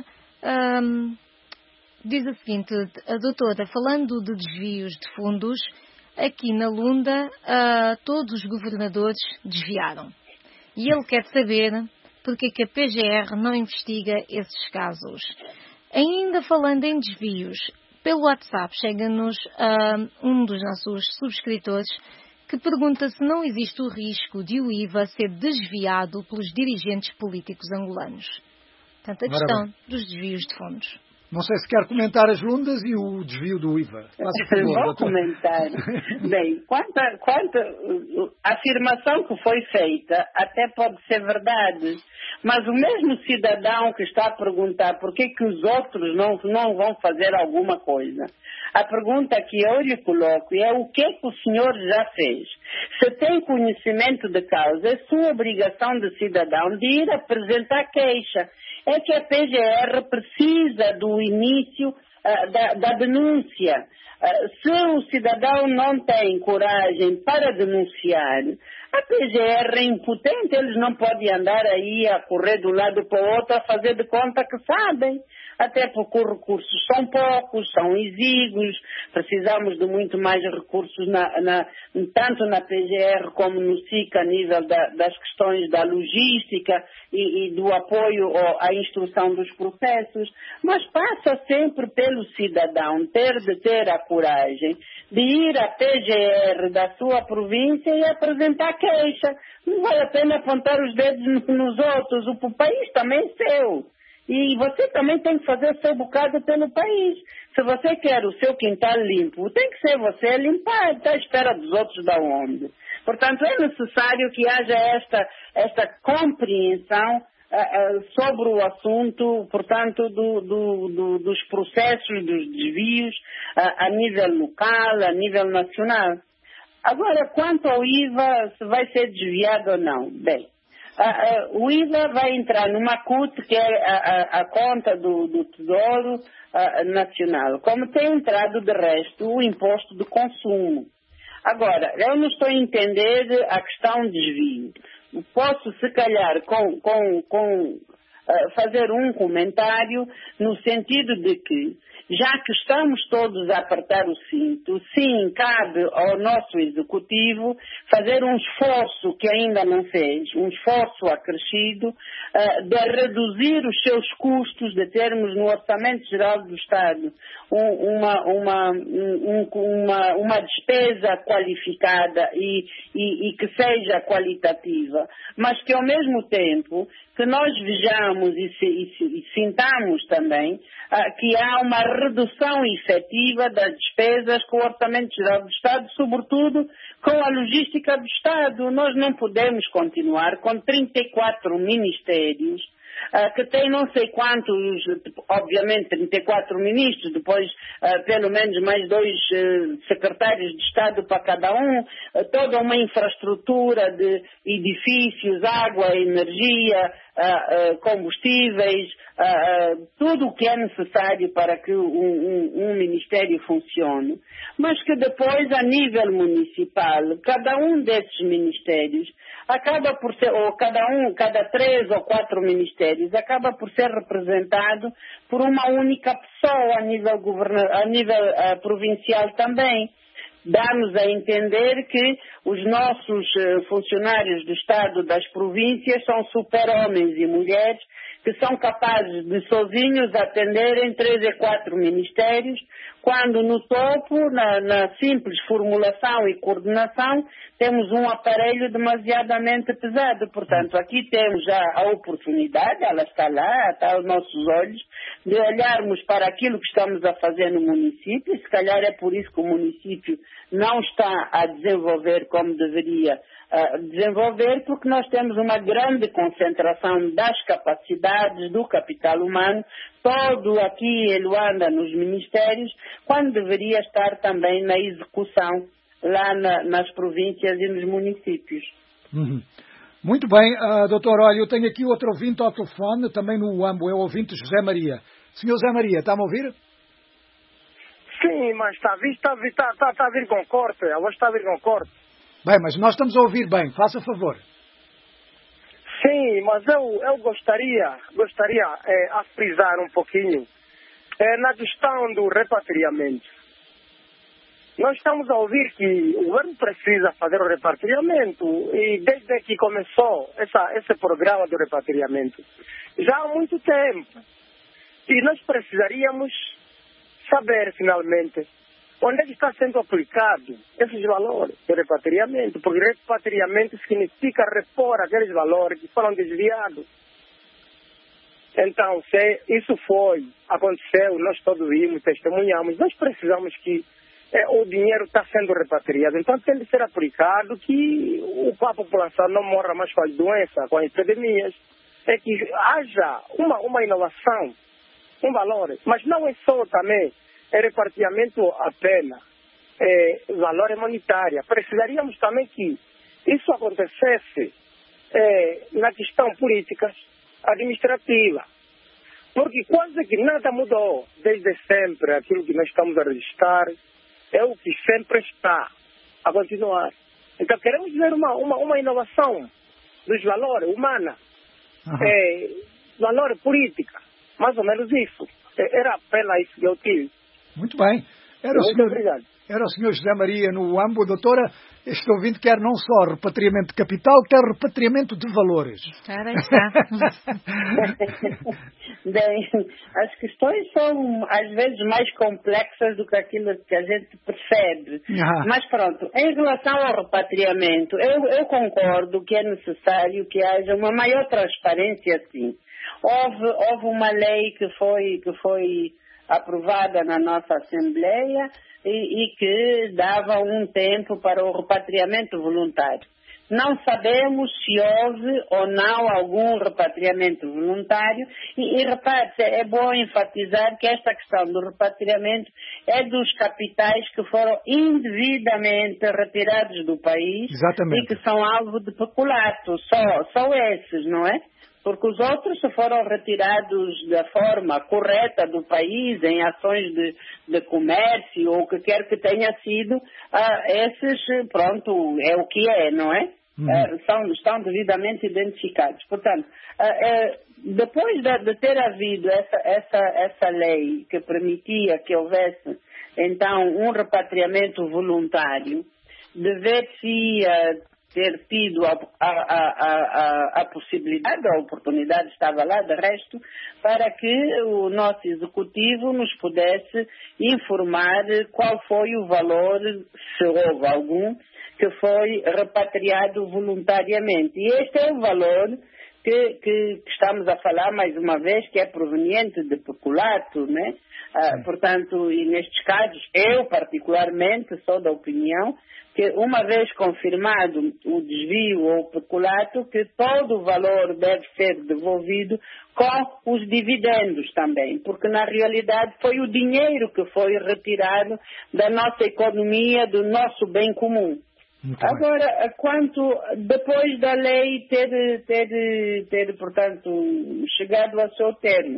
diz o seguinte: a doutora, falando de desvios de fundos, aqui na Lunda todos os governadores desviaram. E ele quer saber porque é que a PGR não investiga esses casos. Ainda falando em desvios, pelo WhatsApp chega-nos um dos nossos subscritores que pergunta se não existe o risco de o IVA ser desviado pelos dirigentes políticos angolanos. Portanto, a questão dos desvios de fundos. Não sei se quer comentar as lundas e o desvio do IVA. Vou comentar. Bem, quanto a afirmação que foi feita até pode ser verdade, mas o mesmo cidadão que está a perguntar por que os outros não vão fazer alguma coisa, a pergunta que eu lhe coloco é: o que o senhor já fez? Se tem conhecimento de causa, é sua obrigação de cidadão de ir apresentar queixa. É que a PGR precisa do início da denúncia. Se o cidadão não tem coragem para denunciar, a PGR é impotente. Eles não podem andar aí a correr de um lado para o outro a fazer de conta que sabem. Até porque os recursos são poucos, são exíguos, precisamos de muito mais recursos tanto na PGR como no SIC a nível das questões da logística e do apoio à instrução dos processos, mas passa sempre pelo cidadão de ter a coragem de ir à PGR da sua província e apresentar queixa. Não vale a pena apontar os dedos nos outros, o país também é seu. E você também tem que fazer o seu bocado pelo país. Se você quer o seu quintal limpo, tem que ser você a limpar, está à espera dos outros da onde. Portanto, é necessário que haja esta compreensão sobre o assunto, portanto, dos processos, dos desvios a nível local, a nível nacional. Agora, quanto ao IVA, se vai ser desviado ou não? Bem, o IVA vai entrar numa CUT, que é a conta do Tesouro Nacional, como tem entrado, de resto, o imposto de consumo. Agora, eu não estou a entender a questão de desvio. Posso, se calhar, fazer um comentário no sentido de que, já que estamos todos a apertar o cinto, sim, cabe ao nosso Executivo fazer um esforço que ainda não fez, um esforço acrescido, de reduzir os seus custos, de termos no Orçamento Geral do Estado uma despesa qualificada e que seja qualitativa, mas que ao mesmo tempo que nós vejamos e sintamos também que há uma redução efetiva das despesas com o Orçamento Geral do Estado, sobretudo com a logística do Estado. Nós não podemos continuar com 34 ministérios que tem não sei quantos, obviamente 34 ministros, depois pelo menos mais 2 secretários de Estado para cada um, toda uma infraestrutura de edifícios, água, energia, combustíveis, tudo o que é necessário para que um ministério funcione, mas que depois, a nível municipal, cada um desses ministérios acaba por ser, ou cada 3 ou 4 ministérios, acaba por ser representado por uma única pessoa a nível provincial também. Dá-nos a entender que os nossos funcionários do Estado das províncias são super-homens e mulheres que são capazes de sozinhos atenderem 3 e 4 ministérios, quando no topo, na simples formulação e coordenação, temos um aparelho demasiadamente pesado. Portanto, aqui temos já a oportunidade, ela está lá, está aos nossos olhos, de olharmos para aquilo que estamos a fazer no município, e se calhar é por isso que o município não está a desenvolver como deveria desenvolver, porque nós temos uma grande concentração das capacidades do capital humano, todo aqui ele anda nos ministérios, quando deveria estar também na execução lá nas províncias e nos municípios. Uhum. Muito bem, doutor, olha, eu tenho aqui outro ouvinte ao telefone, também no UAMBO, é o ouvinte José Maria. Senhor José Maria, está-me a ouvir? Sim, mas está a vir com corte, a voz está a vir com corte. Bem, mas nós estamos a ouvir bem, faça favor. Sim, mas eu gostaria a frisar um pouquinho na questão do repatriamento. Nós estamos a ouvir que o governo precisa fazer o repatriamento e desde que começou esse programa do repatriamento, já há muito tempo. E nós precisaríamos saber finalmente onde é que está sendo aplicado esses valores de repatriamento, porque repatriamento significa repor aqueles valores que foram desviados. Então, se isso aconteceu, nós todos vimos, testemunhamos, nós precisamos que o dinheiro está sendo repatriado. Então, tem de ser aplicado que a população não morra mais com as doenças, com as epidemias, é que haja uma inovação, um valor, mas não é só também repatriamento apenas, valor monetário. Precisaríamos também que isso acontecesse na questão política, administrativa, porque quase que nada mudou desde sempre. Aquilo que nós estamos a registrar é o que sempre está a continuar. Então queremos ver uma inovação dos valores humanos, valor política, mais ou menos isso. Era apenas isso que eu tive. Muito bem. Obrigado. Era o senhor José Maria no AMBO. Doutora, este ouvinte quer não só repatriamento de capital, quer repatriamento de valores. Ora está. Bem, as questões são às vezes mais complexas do que aquilo que a gente percebe. Mas pronto, em relação ao repatriamento, eu concordo que é necessário que haja uma maior transparência, sim. Houve uma lei que foi aprovada na nossa Assembleia e que dava um tempo para o repatriamento voluntário. Não sabemos se houve ou não algum repatriamento voluntário e repare-se, é bom enfatizar que esta questão do repatriamento é dos capitais que foram indevidamente retirados do país. Exatamente. E que são alvo de peculato, só esses, não é? Porque os outros foram retirados da forma correta do país, em ações de comércio, ou o que quer que tenha sido, esses, pronto, é o que é, não é? Estão devidamente identificados. Portanto, depois de ter havido essa lei que permitia que houvesse, então, um repatriamento voluntário, dever-se ter tido a possibilidade, a oportunidade estava lá, de resto, para que o nosso executivo nos pudesse informar qual foi o valor, se houve algum, que foi repatriado voluntariamente. E este é o valor que estamos a falar, mais uma vez, que é proveniente de peculato, né? Portanto, e nestes casos, eu particularmente sou da opinião que, uma vez confirmado o desvio ou o peculato, que todo o valor deve ser devolvido com os dividendos também, porque na realidade foi o dinheiro que foi retirado da nossa economia, do nosso bem comum. Agora, quanto depois da lei ter, portanto, chegado ao seu termo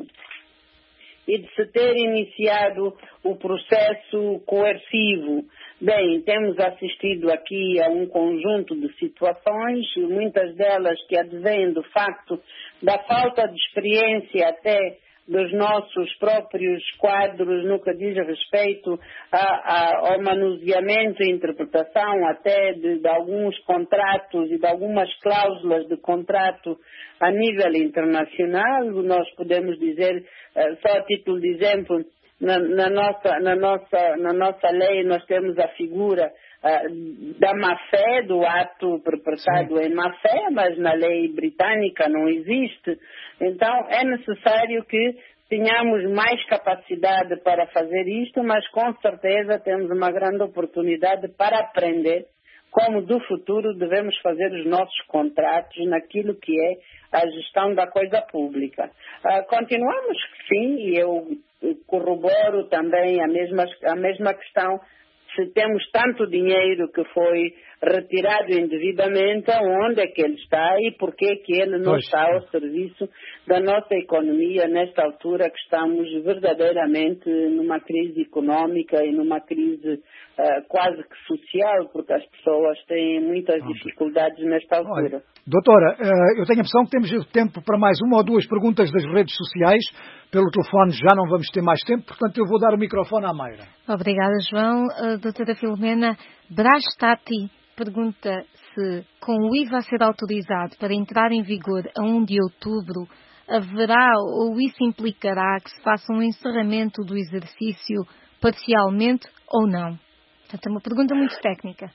e de se ter iniciado o processo coercivo, bem, temos assistido aqui a um conjunto de situações, muitas delas que advêm do facto da falta de experiência até dos nossos próprios quadros no que diz respeito ao manuseamento e interpretação até de alguns contratos e de algumas cláusulas de contrato a nível internacional. Nós podemos dizer, só a título de exemplo, na nossa lei nós temos a figura da má-fé, do ato perpetrado em má-fé, mas na lei britânica não existe. Então é necessário que tenhamos mais capacidade para fazer isto, mas com certeza temos uma grande oportunidade para aprender como do futuro devemos fazer os nossos contratos naquilo que é a gestão da coisa pública. Continuamos, sim, e eu corroboro também a mesma questão. Se temos tanto dinheiro que foi retirado indevidamente, onde é que ele está e por que ele não está ao serviço da nossa economia nesta altura que estamos verdadeiramente numa crise económica e numa crise quase que social, porque as pessoas têm muitas dificuldades nesta altura. Olha, doutora, eu tenho a impressão que temos tempo para mais uma ou duas perguntas das redes sociais. Pelo telefone já não vamos ter mais tempo, portanto eu vou dar o microfone à Mayra. Obrigada, João. Doutora Filomena, Brastati pergunta se, com o IVA a ser autorizado para entrar em vigor a 1 de outubro, haverá ou isso implicará que se faça um encerramento do exercício parcialmente ou não? Portanto, é uma pergunta muito técnica.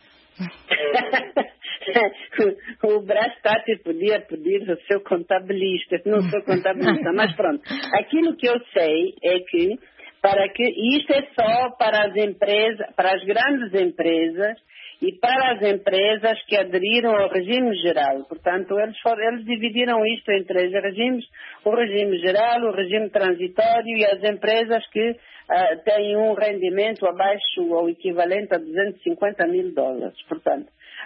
O Brastati podia pedir ao seu contabilista, não sou contabilista, mas pronto. Aquilo que eu sei é que, isto é só para as empresas, para as grandes empresas e para as empresas que aderiram ao regime geral. Portanto, eles dividiram isto em 3 regimes: o regime geral, o regime transitório e as empresas que têm um rendimento abaixo ou equivalente a $250 mil. Portanto,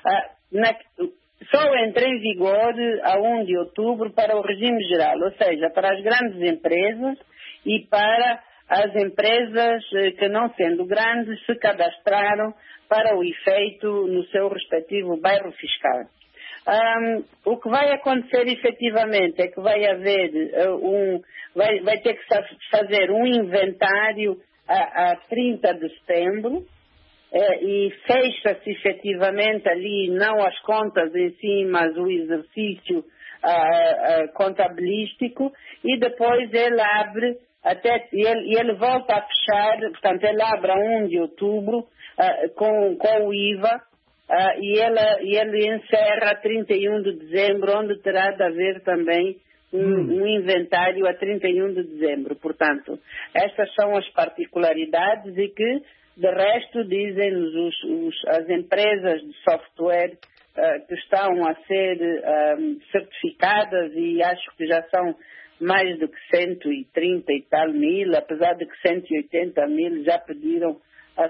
só entra em vigor a 1 de outubro para o regime geral, ou seja, para as grandes empresas e para as empresas que, não sendo grandes, se cadastraram para o efeito no seu respectivo bairro fiscal. O que vai acontecer efetivamente é que vai haver vai ter que fazer um inventário a 30 de setembro e fecha-se efetivamente ali não as contas em si, mas o exercício contabilístico, e depois ele abre ele volta a fechar, portanto ele abre a 1 de outubro com o IVA e ele encerra a 31 de dezembro, onde terá de haver também um inventário a 31 de dezembro. Portanto, estas são as particularidades e que, de resto, dizem-nos as empresas de software que estão a ser certificadas, e acho que já são mais do que 130 e tal mil, apesar de que 180 mil já pediram a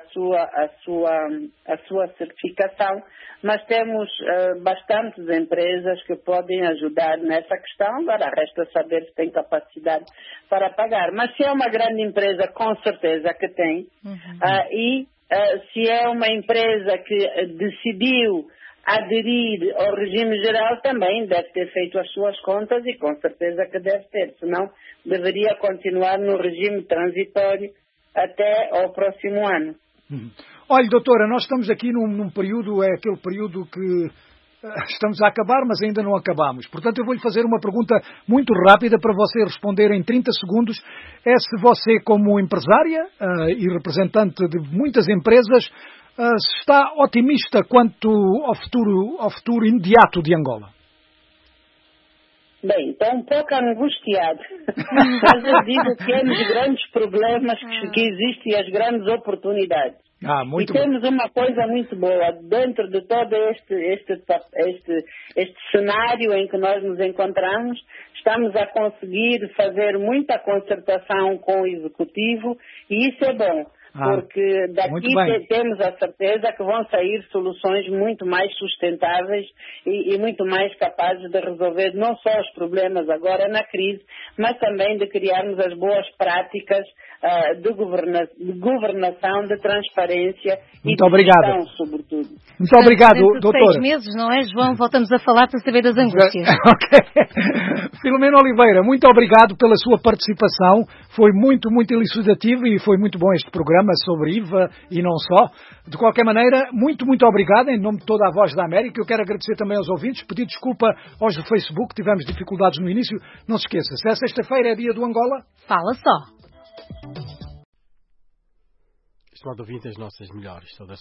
sua certificação, mas temos bastantes empresas que podem ajudar nessa questão. Agora resta saber se tem capacidade para pagar. Mas se é uma grande empresa, com certeza que tem. Se é uma empresa que decidiu aderir ao regime geral, também deve ter feito as suas contas, e com certeza que deve ter, senão deveria continuar no regime transitório até ao próximo ano. Olha, doutora, nós estamos aqui num período, é aquele período que estamos a acabar, mas ainda não acabamos. Portanto, eu vou-lhe fazer uma pergunta muito rápida para você responder em 30 segundos. É se você, como empresária e representante de muitas empresas, se está otimista quanto ao futuro imediato de Angola. Bem, estou um pouco angustiado, mas eu digo que temos grandes problemas que existem e as grandes oportunidades. Muito e temos uma coisa muito boa, dentro de todo este cenário em que nós nos encontramos, estamos a conseguir fazer muita concertação com o Executivo e isso é bom. Porque daqui temos a certeza que vão sair soluções muito mais sustentáveis e muito mais capazes de resolver não só os problemas agora na crise, mas também de criarmos as boas práticas de governação, de transparência e de gestão, sobretudo. Muito obrigado, doutora. 6 meses, não é, João? Voltamos a falar para saber das angústias. Filomena Oliveira, muito obrigado pela sua participação. Foi muito, muito elucidativo e foi muito bom este programa sobre IVA e não só. De qualquer maneira, muito, muito obrigado em nome de toda a Voz da América. Eu quero agradecer também aos ouvintes, pedir desculpa aos do Facebook, tivemos dificuldades no início. Não se esqueça, se é sexta-feira, é dia do Angola. Fala só. Estimado ouvinte, as nossas melhores